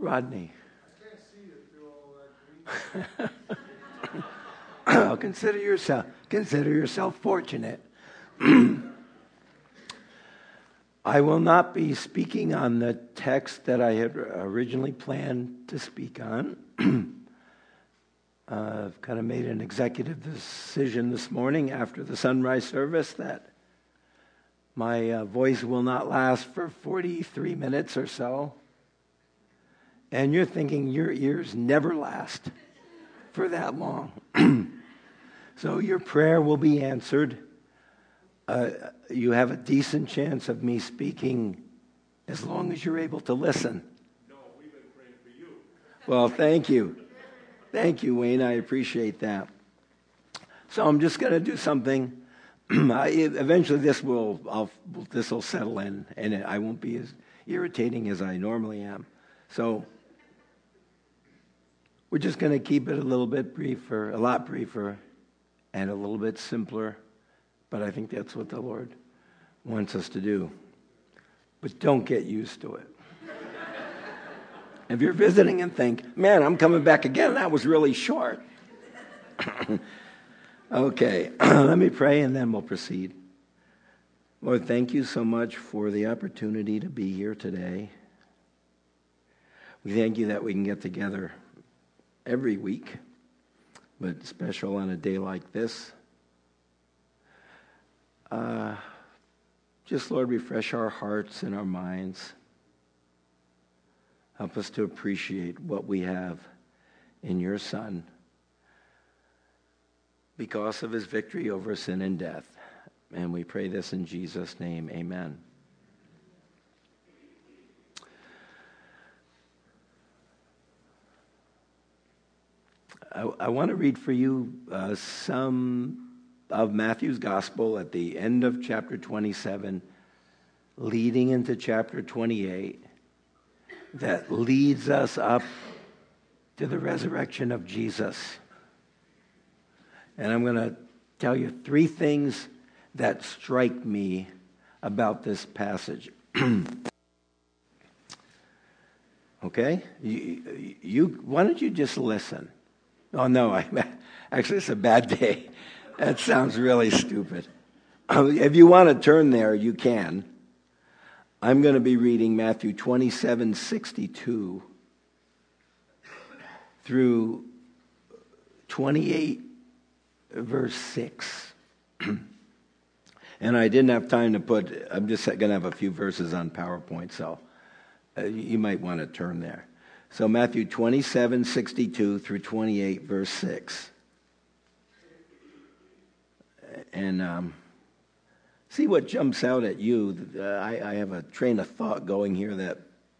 Rodney? I can't see it through all that green. Consider yourself fortunate. I will not be speaking on the text that I had originally planned to speak on. I've kind of made an executive decision this morning after the sunrise service that my voice will not last for 43 minutes or so. And you're thinking your ears never last for that long. So your prayer will be answered. You have a decent chance of me speaking as long as you're able to listen. No, we've been praying for you. Well, thank you. Thank you, Wayne. I appreciate that. So I'm just going to do something. Eventually this will settle in, and I won't be as irritating as I normally am. So we're just going to keep it a little bit briefer, a lot briefer, and a little bit simpler. But I think that's what the Lord wants us to do. But don't get used to it. If you're visiting and think, man, I'm coming back again, that was really short. Okay, let me pray and then we'll proceed. Lord, thank you so much for the opportunity to be here today. We thank you that we can get together every week, but special on a day like this. Just, Lord, refresh our hearts and our minds. Help us to appreciate what we have in your Son because of his victory over sin and death. And we pray this in Jesus' name. Amen. I want to read for you some of Matthew's gospel at the end of chapter 27, leading into chapter 28, that leads us up to the resurrection of Jesus. And I'm going to tell you three things that strike me about this passage. Okay? Why don't you just listen? Oh, no, actually, it's a bad day. That sounds really stupid. If you want to turn there, you can. I'm going to be reading Matthew 27:62 through 28, verse 6. And I didn't have time to I'm just going to have a few verses on PowerPoint, so you might want to turn there. So Matthew 27:62 through 28, verse 6. And see what jumps out at you. I have a train of thought going here that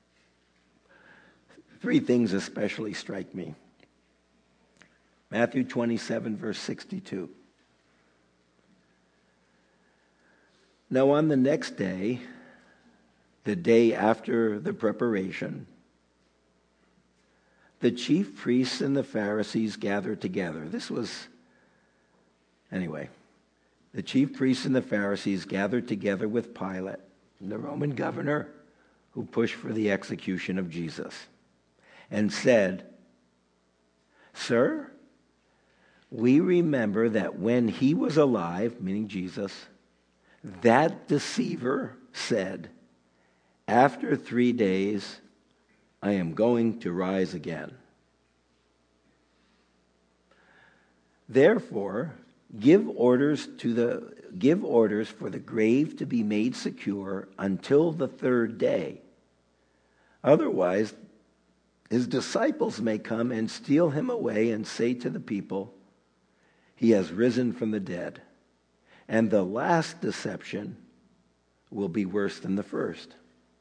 three things especially strike me. Matthew 27, verse 62. Now on the next day, the day after the preparation, the chief priests and the Pharisees gathered together. The chief priests and the Pharisees gathered together with Pilate, the Roman governor, who pushed for the execution of Jesus, and said, "Sir, we remember that when he was alive," meaning Jesus, "that deceiver said, 'After 3 days, I am going to rise again.' Therefore, give orders for the grave to be made secure until the 3rd day. Otherwise, his disciples may come and steal him away and say to the people, 'He has risen from the dead.' And the last deception will be worse than the first."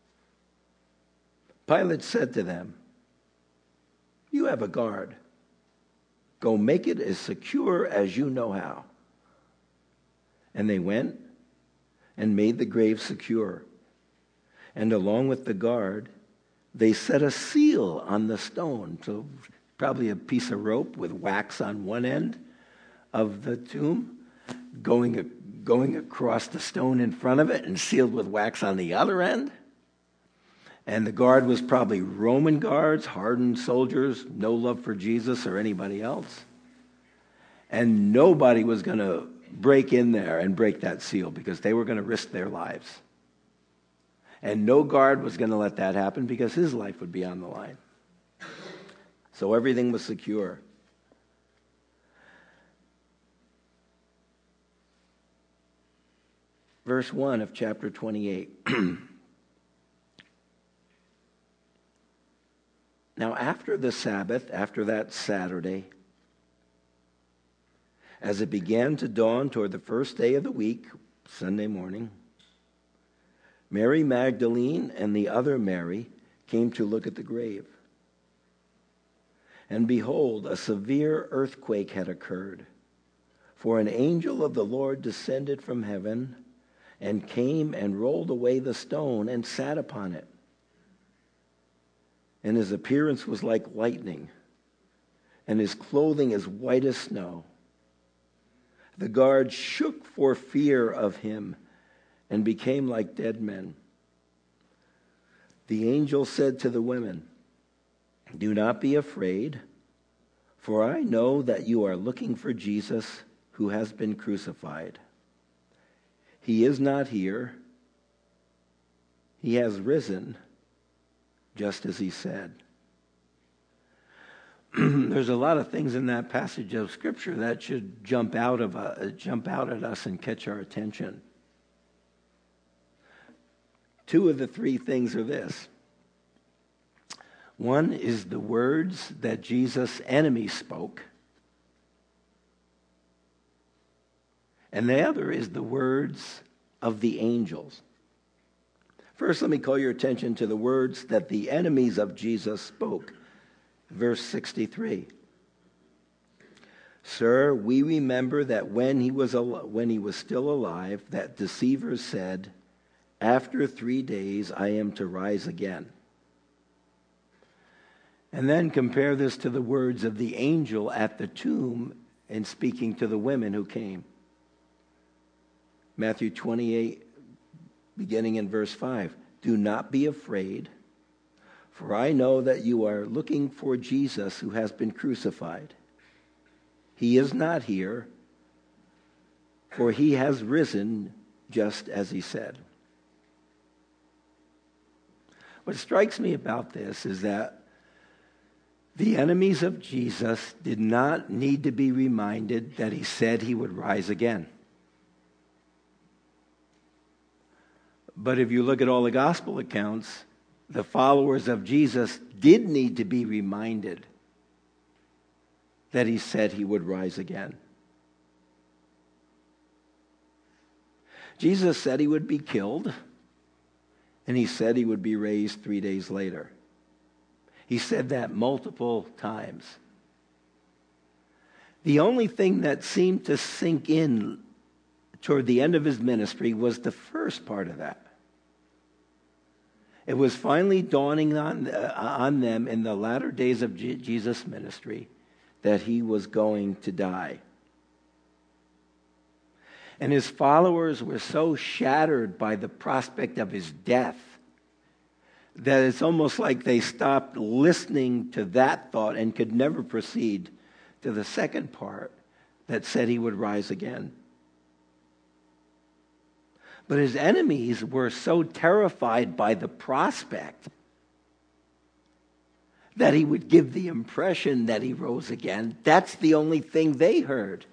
Pilate said to them, "You have a guard. Go make it as secure as you know how." And they went and made the grave secure. And along with the guard, they set a seal on the stone. So probably a piece of rope with wax on one end of the tomb, going across the stone in front of it and sealed with wax on the other end. And the guard was probably Roman guards, hardened soldiers, no love for Jesus or anybody else. And nobody was going to break in there and break that seal because they were going to risk their lives. And no guard was going to let that happen because his life would be on the line. So everything was secure. Verse 1 of chapter 28. Now after the Sabbath, after that Saturday, as it began to dawn toward the first day of the week, Sunday morning, Mary Magdalene and the other Mary came to look at the grave. And behold, a severe earthquake had occurred, for an angel of the Lord descended from heaven and came and rolled away the stone and sat upon it. And his appearance was like lightning, and his clothing as white as snow. The guards shook for fear of him and became like dead men. The angel said to the women, "Do not be afraid, for I know that you are looking for Jesus who has been crucified. He is not here. He has risen, just as he said." There's a lot of things in that passage of Scripture that should jump out at us and catch our attention. Two of the three things are this. One is the words that Jesus' enemies spoke. And the other is the words of the angels. First, let me call your attention to the words that the enemies of Jesus spoke. Verse 63. "Sir, we remember that when he was still alive, that deceivers said, 'After 3 days I am to rise again.'" And then compare this to the words of the angel at the tomb in speaking to the women who came. Matthew 28, beginning in verse 5. "Do not be afraid, for I know that you are looking for Jesus who has been crucified. He is not here, for he has risen just as he said." What strikes me about this is that the enemies of Jesus did not need to be reminded that he said he would rise again. But if you look at all the gospel accounts, the followers of Jesus did need to be reminded that he said he would rise again. Jesus said he would be killed, and he said he would be raised 3 days later. He said that multiple times. The only thing that seemed to sink in toward the end of his ministry was the first part of that. It was finally dawning on them in the latter days of Jesus' ministry that he was going to die. And his followers were so shattered by the prospect of his death that it's almost like they stopped listening to that thought and could never proceed to the second part that said he would rise again. But his enemies were so terrified by the prospect that he would give the impression that he rose again. That's the only thing they heard.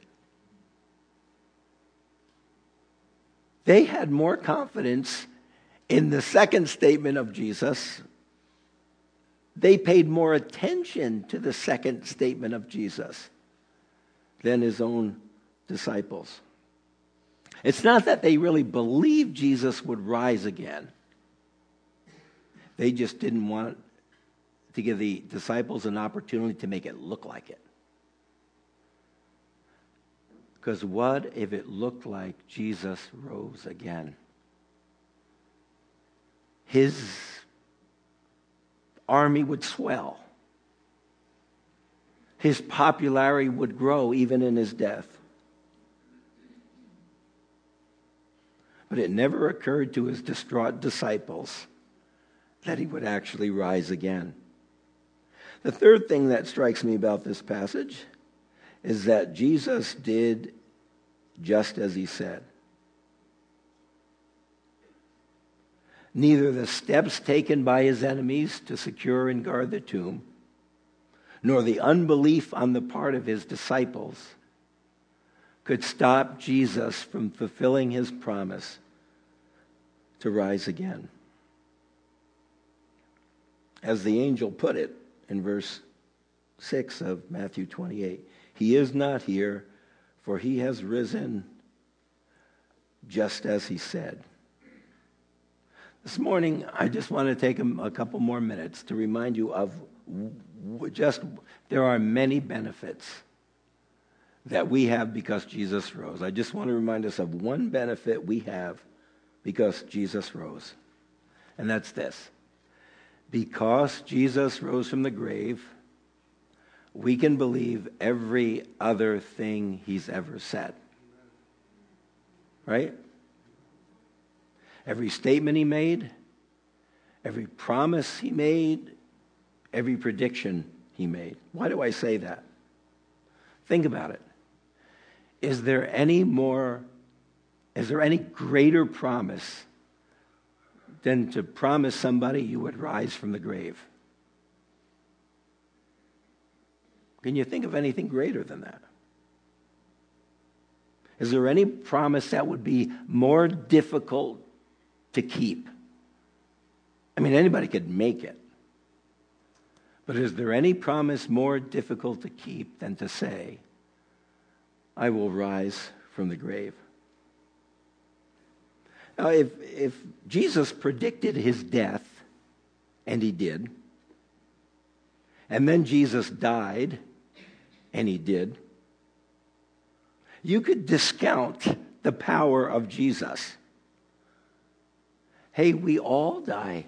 They had more confidence in the second statement of Jesus. They paid more attention to the second statement of Jesus than his own disciples. It's not that they really believed Jesus would rise again. They just didn't want to give the disciples an opportunity to make it look like it. Because what if it looked like Jesus rose again? His army would swell. His popularity would grow even in his death. But it never occurred to his distraught disciples that he would actually rise again. The third thing that strikes me about this passage is that Jesus did just as he said. Neither the steps taken by his enemies to secure and guard the tomb, nor the unbelief on the part of his disciples could stop Jesus from fulfilling his promise to rise again. As the angel put it in verse 6 of Matthew 28, he is not here, for he has risen just as he said. This morning, I just want to take a couple more minutes to remind you of there are many benefits that we have because Jesus rose. I just want to remind us of one benefit we have because Jesus rose. And that's this. Because Jesus rose from the grave, we can believe every other thing he's ever said. Right? Every statement he made, every promise he made, every prediction he made. Why do I say that? Think about it. Is there any greater promise than to promise somebody you would rise from the grave? Can you think of anything greater than that? Is there any promise that would be more difficult to keep? I mean, anybody could make it. But is there any promise more difficult to keep than to say, I will rise from the grave? Now, if Jesus predicted his death, and he did, and then Jesus died, and he did, you could discount the power of Jesus. Hey, we all die.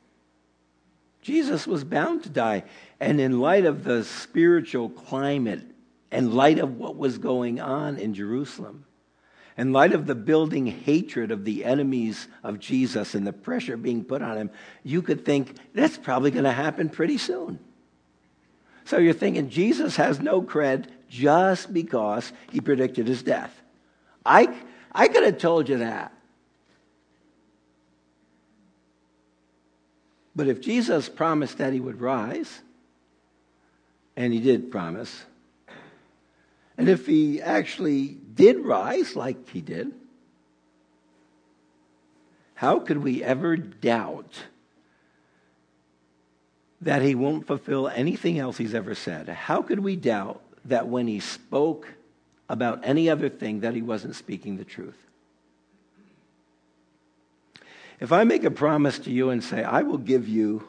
Jesus was bound to die. And in light of the spiritual climate, in light of what was going on in Jerusalem, in light of the building hatred of the enemies of Jesus and the pressure being put on him, you could think that's probably going to happen pretty soon. So you're thinking Jesus has no cred just because he predicted his death. I could have told you that. But if Jesus promised that he would rise, and he did promise, and if he actually did rise like he did, how could we ever doubt that he won't fulfill anything else he's ever said? How could we doubt that when he spoke about any other thing that he wasn't speaking the truth? If I make a promise to you and say, I will give you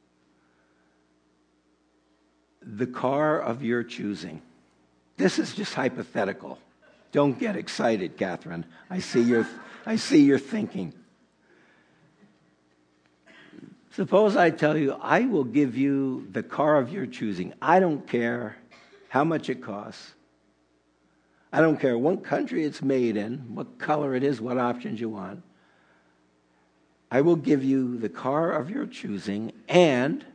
the car of your choosing. This is just hypothetical. Don't get excited, Catherine. I see your thinking. Suppose I tell you, I will give you the car of your choosing. I don't care how much it costs. I don't care what country it's made in, what color it is, what options you want. I will give you the car of your choosing, and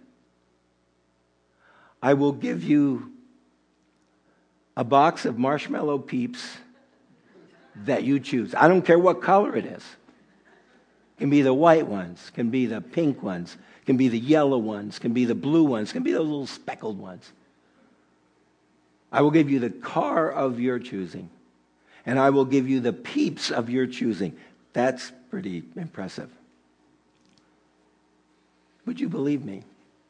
I will give you a box of Marshmallow Peeps that you choose. I don't care what color it is. It can be the white ones, can be the pink ones, can be the yellow ones, can be the blue ones, can be those little speckled ones. I will give you the car of your choosing, and I will give you the peeps of your choosing. That's pretty impressive. Would you believe me?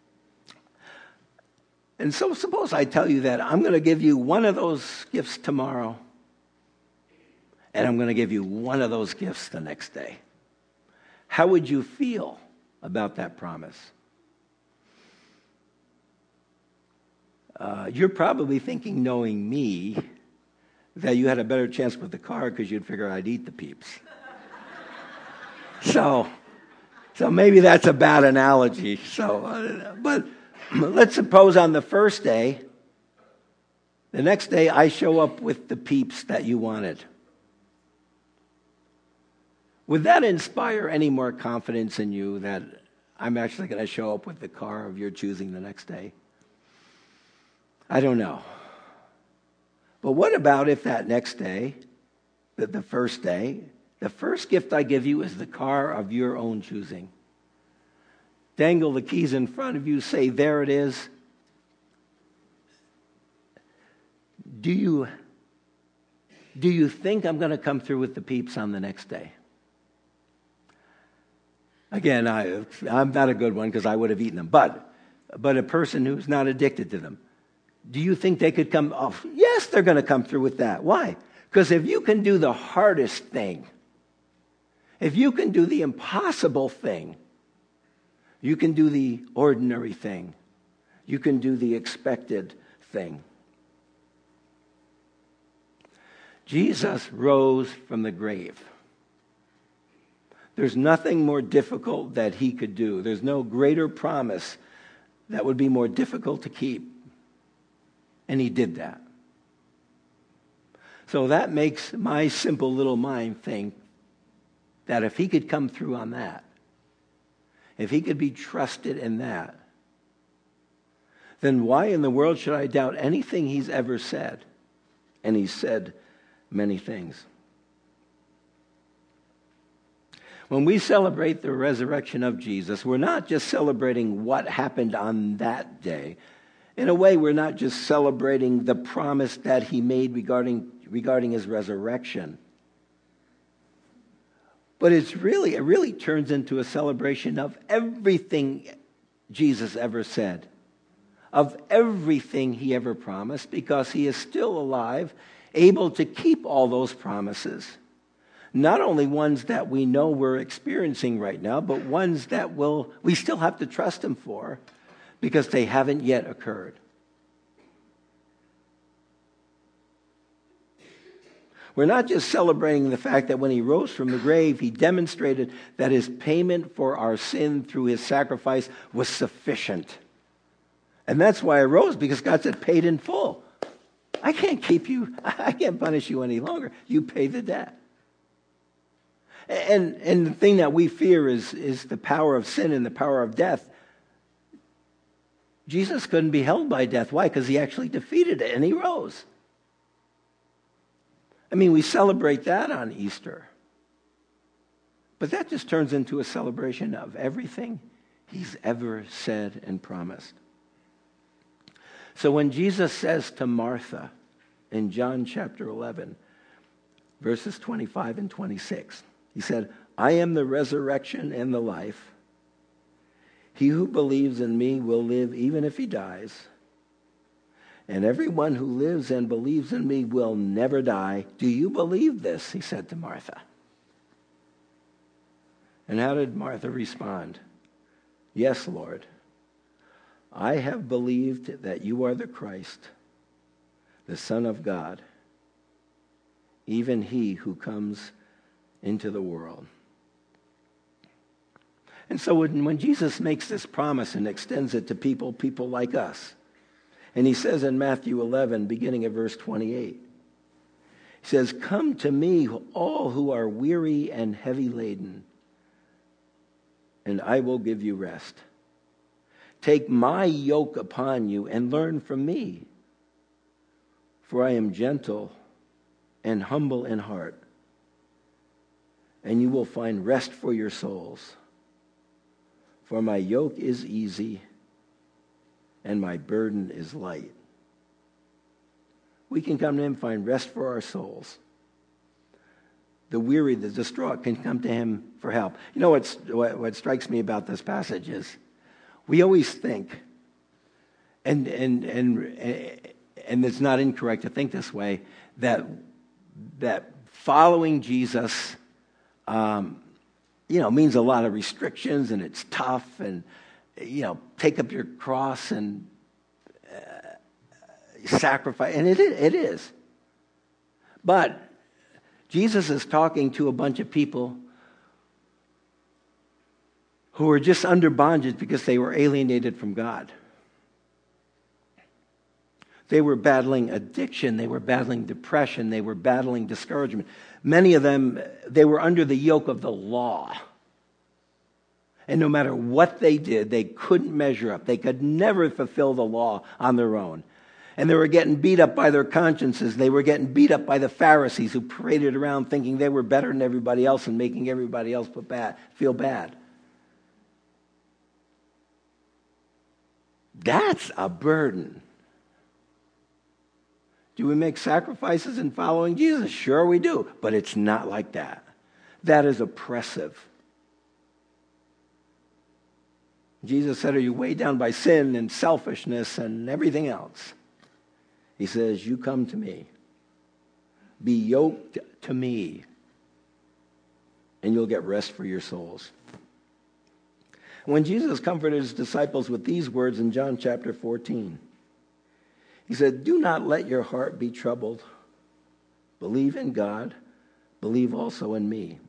And so suppose I tell you that I'm going to give you one of those gifts tomorrow, and I'm going to give you one of those gifts the next day. How would you feel about that promise? You're probably thinking, knowing me, that you had a better chance with the car because you'd figure I'd eat the peeps. So maybe that's a bad analogy. But let's suppose on the first day, the next day I show up with the peeps that you wanted. Would that inspire any more confidence in you that I'm actually going to show up with the car of your choosing the next day? I don't know. But what about if that next day, the first day, the first gift I give you is the car of your own choosing? Dangle the keys in front of you, say, there it is. Do you think I'm going to come through with the peeps on the next day? Again, I'm not a good one because I would have eaten them. But a person who's not addicted to them, do you think they could come off? Yes, they're going to come through with that. Why? Because if you can do the hardest thing, if you can do the impossible thing, you can do the ordinary thing. You can do the expected thing. Jesus rose from the grave. There's nothing more difficult that he could do. There's no greater promise that would be more difficult to keep. And he did that. So that makes my simple little mind think that if he could come through on that, if he could be trusted in that, then why in the world should I doubt anything he's ever said? And he said many things. When we celebrate the resurrection of Jesus, we're not just celebrating what happened on that day. In a way, we're not just celebrating the promise that he made regarding his resurrection. But it really turns into a celebration of everything Jesus ever said, of everything he ever promised, because he is still alive, able to keep all those promises. Not only ones that we know we're experiencing right now, but ones that we still have to trust him for because they haven't yet occurred. We're not just celebrating the fact that when he rose from the grave, he demonstrated that his payment for our sin through his sacrifice was sufficient. And that's why I rose, because God said, paid in full. I can't keep you, I can't punish you any longer. You pay the debt. And the thing that we fear is the power of sin and the power of death. Jesus couldn't be held by death. Why? Because he actually defeated it and he rose. I mean, we celebrate that on Easter. But that just turns into a celebration of everything he's ever said and promised. So when Jesus says to Martha in John chapter 11, verses 25 and 26, he said, I am the resurrection and the life. He who believes in me will live even if he dies. And everyone who lives and believes in me will never die. Do you believe this? He said to Martha. And how did Martha respond? Yes, Lord. I have believed that you are the Christ, the Son of God, even he who comes into the world. And so when Jesus makes this promise and extends it to people like us, and he says in Matthew 11, beginning at verse 28, he says, come to me, all who are weary and heavy laden, and I will give you rest. Take my yoke upon you and learn from me, for I am gentle and humble in heart, and you will find rest for your souls. For my yoke is easy and my burden is light. We can come to him, find rest for our souls. The weary, the distraught can come to him for help. You know what strikes me about this passage is we always think, and it's not incorrect to think this way, that following Jesus means a lot of restrictions and it's tough and, take up your cross and sacrifice. And it is. But Jesus is talking to a bunch of people who are just under bondage because they were alienated from God. They were battling addiction. They were battling depression. They were battling discouragement. Many of them, they were under the yoke of the law. And no matter what they did, they couldn't measure up. They could never fulfill the law on their own. And they were getting beat up by their consciences. They were getting beat up by the Pharisees who paraded around thinking they were better than everybody else and making everybody else feel bad. That's a burden. Do we make sacrifices in following Jesus? Sure we do, but it's not like that. That is oppressive. Jesus said, are you weighed down by sin and selfishness and everything else? He says, you come to me. Be yoked to me, and you'll get rest for your souls. When Jesus comforted his disciples with these words in John chapter 14, he said, do not let your heart be troubled. Believe in God. Believe also in me.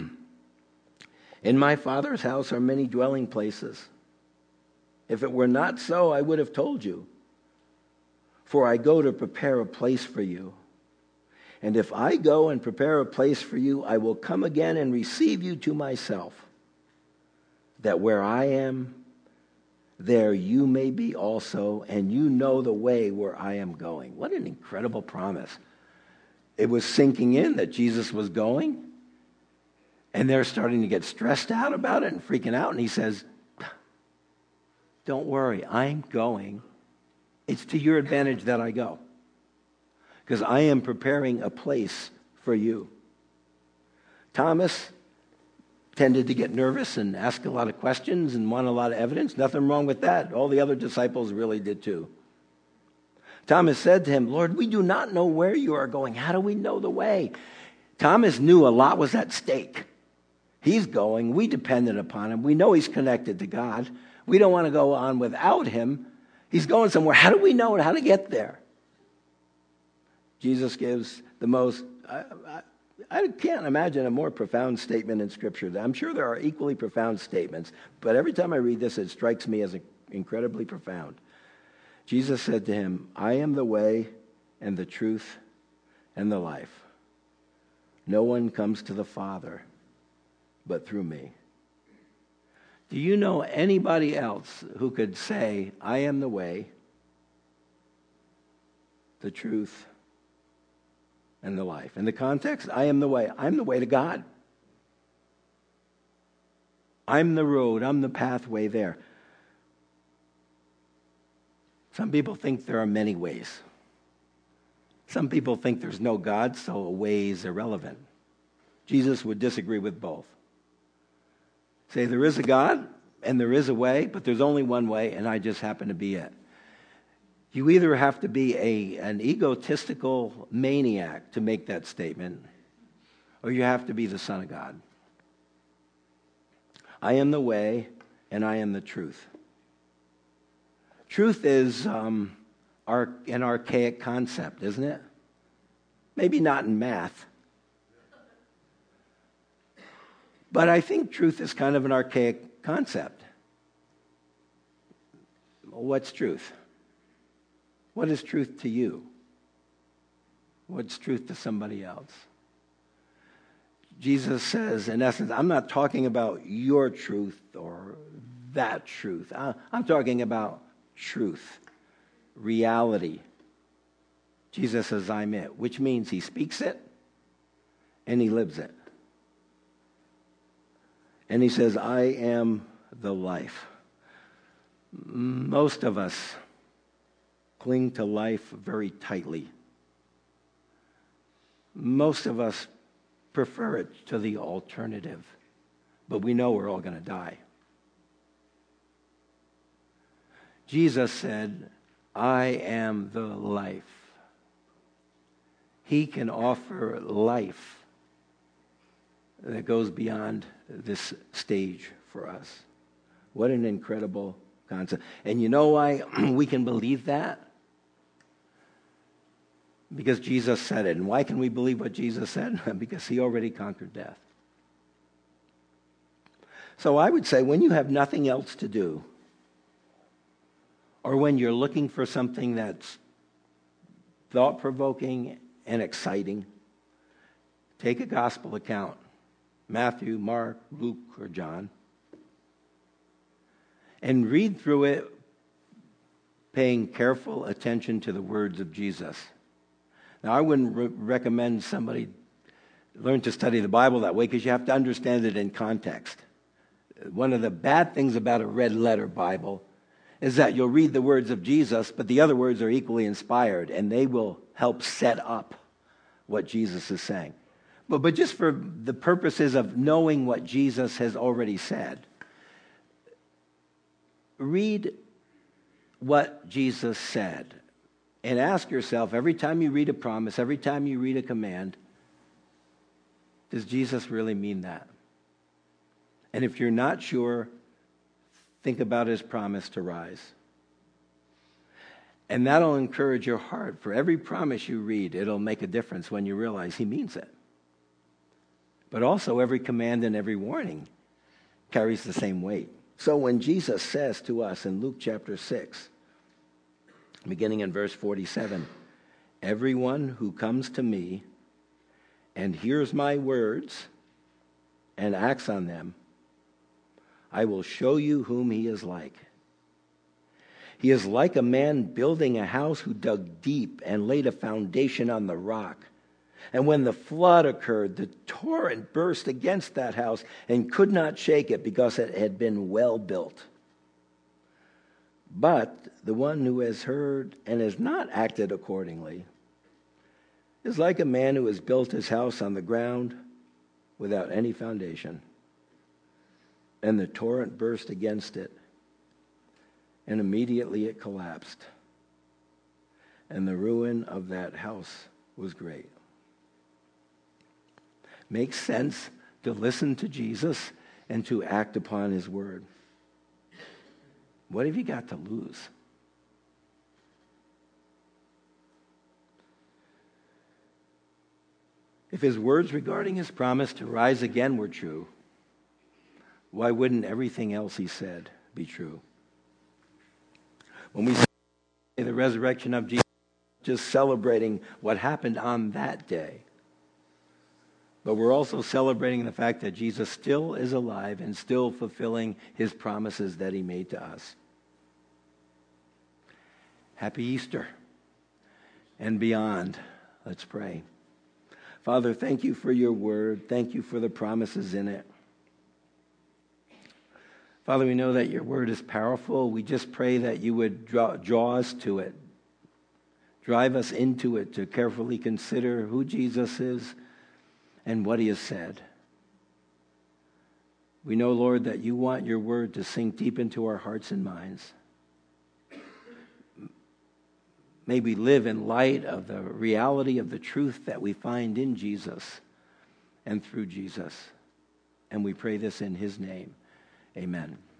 In my Father's house are many dwelling places. If it were not so, I would have told you. For I go to prepare a place for you. And if I go and prepare a place for you, I will come again and receive you to myself, that where I am, there you may be also, and you know the way where I am going. What an incredible promise. It was sinking in that Jesus was going, and they're starting to get stressed out about it and freaking out, and he says, don't worry, I'm going. It's to your advantage that I go, because I am preparing a place for you. Thomas tended to get nervous and ask a lot of questions and want a lot of evidence. Nothing wrong with that. All the other disciples really did too. Thomas said to him, Lord, we do not know where you are going. How do we know the way? Thomas knew a lot was at stake. He's going. We depended upon him. We know he's connected to God. We don't want to go on without him. He's going somewhere. How do we know how to get there? Jesus gives the most, I can't imagine a more profound statement in Scripture. I'm sure there are equally profound statements, but every time I read this, it strikes me as incredibly profound. Jesus said to him, I am the way and the truth and the life. No one comes to the Father but through me. Do you know anybody else who could say, I am the way, the truth, and the life? In the context, I am the way. I'm the way to God. I'm the road. I'm the pathway there. Some people think there are many ways. Some people think there's no God, so a way is irrelevant. Jesus would disagree with both. Say there is a God and there is a way, but there's only one way, and I just happen to be it. You either have to be an egotistical maniac to make that statement, or you have to be the Son of God. I am the way, and I am the truth. Truth is an archaic concept, isn't it? Maybe not in math. But I think truth is kind of an archaic concept. What's truth? What is truth to you? What's truth to somebody else? Jesus says, in essence, I'm not talking about your truth or that truth. I'm talking about truth, reality. Jesus says, I'm it, which means he speaks it and he lives it. And he says, I am the life. Most of us cling to life very tightly. Most of us prefer it to the alternative, but we know we're all going to die. Jesus said, I am the life. He can offer life that goes beyond this stage for us. What an incredible concept. And you know why we can believe that? Because Jesus said it. And why can we believe what Jesus said? Because he already conquered death. So I would say when you have nothing else to do, or when you're looking for something that's thought-provoking and exciting, take a gospel account. Matthew, Mark, Luke, or John. and read through it paying careful attention to the words of Jesus. Now, I wouldn't recommend somebody learn to study the Bible that way because you have to understand it in context. One of the bad things about a red letter Bible is that you'll read the words of Jesus, but the other words are equally inspired, and they will help set up what Jesus is saying. But just for the purposes of knowing what Jesus has already said, read what Jesus said and ask yourself, every time you read a promise, every time you read a command, does Jesus really mean that? And if you're not sure, think about his promise to rise. And that'll encourage your heart. For every promise you read, it'll make a difference when you realize he means it. But also every command and every warning carries the same weight. So when Jesus says to us in Luke chapter 6, beginning in verse 47, everyone who comes to me and hears my words and acts on them, I will show you whom he is like. He is like a man building a house who dug deep and laid a foundation on the rock. And when the flood occurred, the torrent burst against that house and could not shake it because it had been well built. But the one who has heard and has not acted accordingly is like a man who has built his house on the ground without any foundation. And the torrent burst against it, and immediately it collapsed. And the ruin of that house was great. Makes sense to listen to Jesus and to act upon his word. What have you got to lose? If his words regarding his promise to rise again were true, why wouldn't everything else he said be true? When we say the resurrection of Jesus, just celebrating what happened on that day, but we're also celebrating the fact that Jesus still is alive and still fulfilling his promises that he made to us. Happy Easter and beyond. Let's pray. Father, thank you for your word. Thank you for the promises in it. Father, we know that your word is powerful. We just pray that you would draw us to it. Drive us into it to carefully consider who Jesus is and what he has said. We know, Lord, that you want your word to sink deep into our hearts and minds. May we live in light of the reality of the truth that we find in Jesus and through Jesus. And we pray this in his name. Amen.